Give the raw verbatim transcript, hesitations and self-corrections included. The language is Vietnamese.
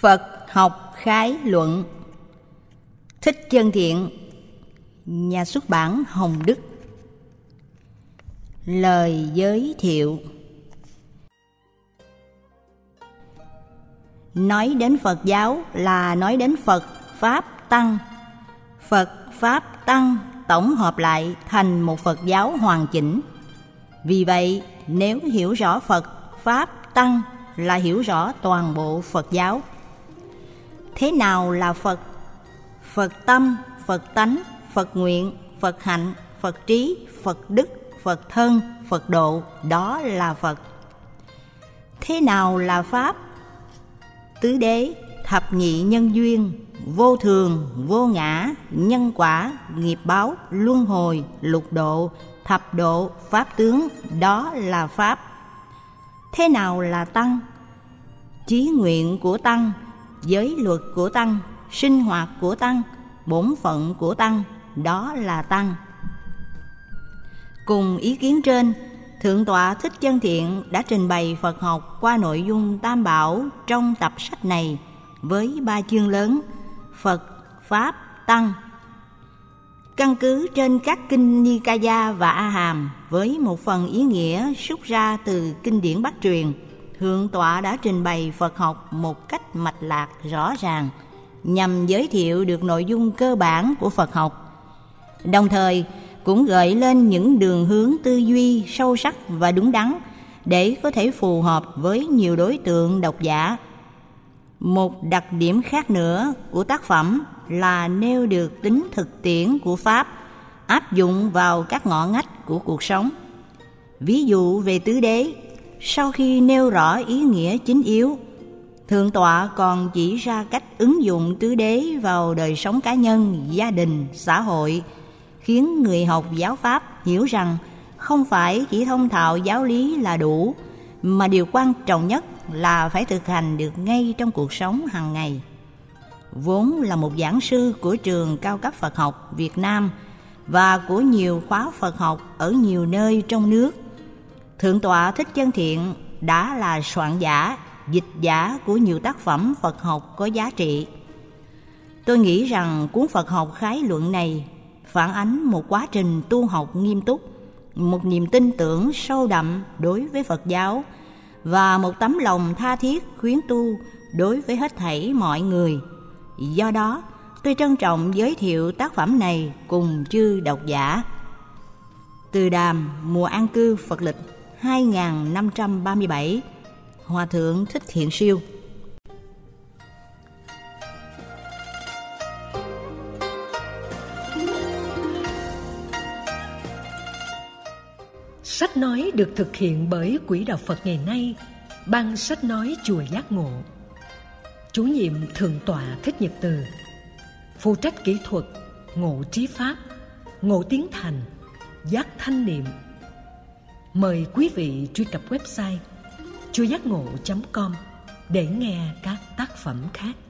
Phật học khái luận. Thích Chân Thiện, nhà xuất bản Hồng Đức. Lời giới thiệu. Nói đến Phật giáo là nói đến Phật, Pháp, Tăng. Phật, Pháp, Tăng tổng hợp lại thành một Phật giáo hoàn chỉnh. Vì vậy, nếu hiểu rõ Phật, Pháp, Tăng là hiểu rõ toàn bộ Phật giáo. Thế nào là Phật? Phật tâm, Phật tánh, Phật nguyện, Phật hạnh, Phật trí, Phật đức, Phật thân, Phật độ, đó là Phật. Thế nào là Pháp? Tứ đế, thập nhị nhân duyên, vô thường, vô ngã, nhân quả, nghiệp báo, luân hồi, lục độ, thập độ, pháp tướng, đó là Pháp. Thế nào là Tăng? Chí nguyện của Tăng, giới luật của Tăng, sinh hoạt của Tăng, bổn phận của Tăng, đó là Tăng. Cùng ý kiến trên, Thượng tọa Thích Chân Thiện đã trình bày Phật học qua nội dung tam bảo trong tập sách này với ba chương lớn: Phật, Pháp, Tăng. Căn cứ trên các kinh Nikaya và A Hàm với một phần ý nghĩa xuất ra từ kinh điển Bắc truyền, Thượng tọa đã trình bày Phật học một cách mạch lạc rõ ràng, nhằm giới thiệu được nội dung cơ bản của Phật học, đồng thời cũng gợi lên những đường hướng tư duy sâu sắc và đúng đắn để có thể phù hợp với nhiều đối tượng độc giả. Một đặc điểm khác nữa của tác phẩm là nêu được tính thực tiễn của Pháp, áp dụng vào các ngõ ngách của cuộc sống. Ví dụ về tứ đế, sau khi nêu rõ ý nghĩa chính yếu, Thượng tọa còn chỉ ra cách ứng dụng tứ đế vào đời sống cá nhân, gia đình, xã hội, khiến người học giáo Pháp hiểu rằng không phải chỉ thông thạo giáo lý là đủ, mà điều quan trọng nhất là phải thực hành được ngay trong cuộc sống hàng ngày. Vốn là một giảng sư của trường cao cấp Phật học Việt Nam và của nhiều khóa Phật học ở nhiều nơi trong nước, Thượng tọa Thích Chân Thiện đã là soạn giả, dịch giả của nhiều tác phẩm Phật học có giá trị. Tôi nghĩ rằng cuốn Phật học khái luận này phản ánh một quá trình tu học nghiêm túc, một niềm tin tưởng sâu đậm đối với Phật giáo và một tấm lòng tha thiết khuyến tu đối với hết thảy mọi người. Do đó, tôi trân trọng giới thiệu tác phẩm này cùng chư độc giả. Từ Đàm, mùa an cư Phật lịch hai nghìn năm trăm ba mươi bảy, Hòa thượng Thích Thiện Siêu. Sách nói được thực hiện bởi Quỹ đạo Phật ngày nay, Ban sách nói Chùa Giác Ngộ. Chủ nhiệm Thượng tọa Thích Nhật Từ. Phụ trách kỹ thuật Ngộ Trí Pháp, Ngộ Tiến Thành, Giác Thanh Niệm. Mời quý vị truy cập website chùa giác ngộ chấm com để nghe các tác phẩm khác.